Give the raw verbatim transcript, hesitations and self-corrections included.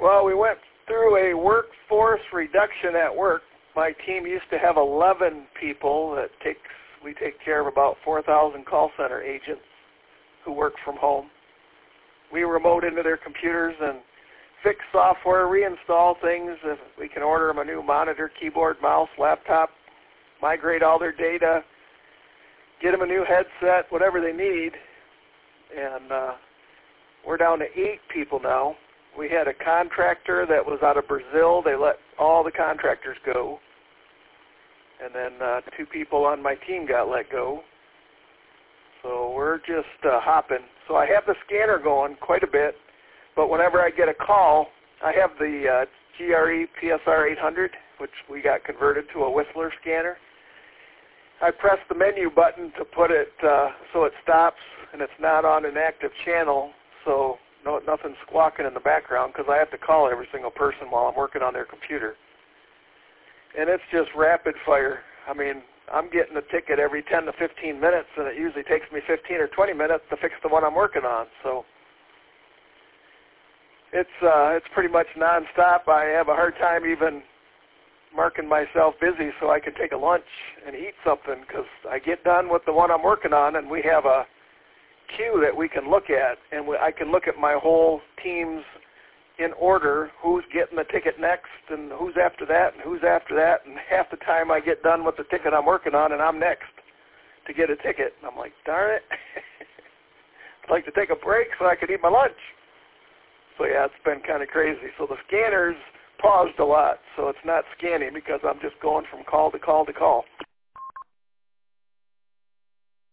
Well, we went through a workforce reduction at work. My team used to have eleven people. That takes we take care of about four thousand call center agents who work from home. We remote into their computers and fix software, reinstall things. If we can order them a new monitor, keyboard, mouse, laptop, migrate all their data, get them a new headset, whatever they need. And uh, we're down to eight people now. We had a contractor that was out of Brazil. They let all the contractors go. And then uh, two people on my team got let go. So we're just uh, hopping. So I have the scanner going quite a bit, but whenever I get a call, I have the uh, G R E P S R eight hundred, which we got converted to a Whistler scanner. I press the menu button to put it uh, so it stops and it's not on an active channel, so no, nothing's squawking in the background, because I have to call every single person while I'm working on their computer. And it's just rapid fire. I mean, I'm getting a ticket every ten to fifteen minutes, and it usually takes me fifteen or twenty minutes to fix the one I'm working on. So it's uh, it's pretty much nonstop. I have a hard time even marking myself busy so I can take a lunch and eat something, because I get done with the one I'm working on, and we have a queue that we can look at, and we, I can look at my whole team's in order, who's getting the ticket next, and who's after that, and who's after that, and half the time I get done with the ticket I'm working on, and I'm next to get a ticket. And I'm like, darn it. I'd like to take a break so I could eat my lunch. So yeah, it's been kind of crazy. So the scanner's paused a lot, so it's not scanning because I'm just going from call to call to call.